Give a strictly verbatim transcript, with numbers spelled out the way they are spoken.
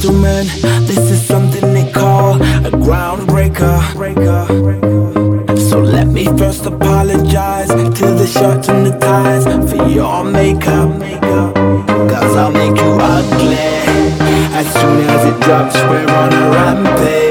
gentlemen, this is something they call a groundbreaker. So let me first apologize to the shirts and the ties for your makeup, cause I'll make you ugly as soon as it drops. We're on a rampage.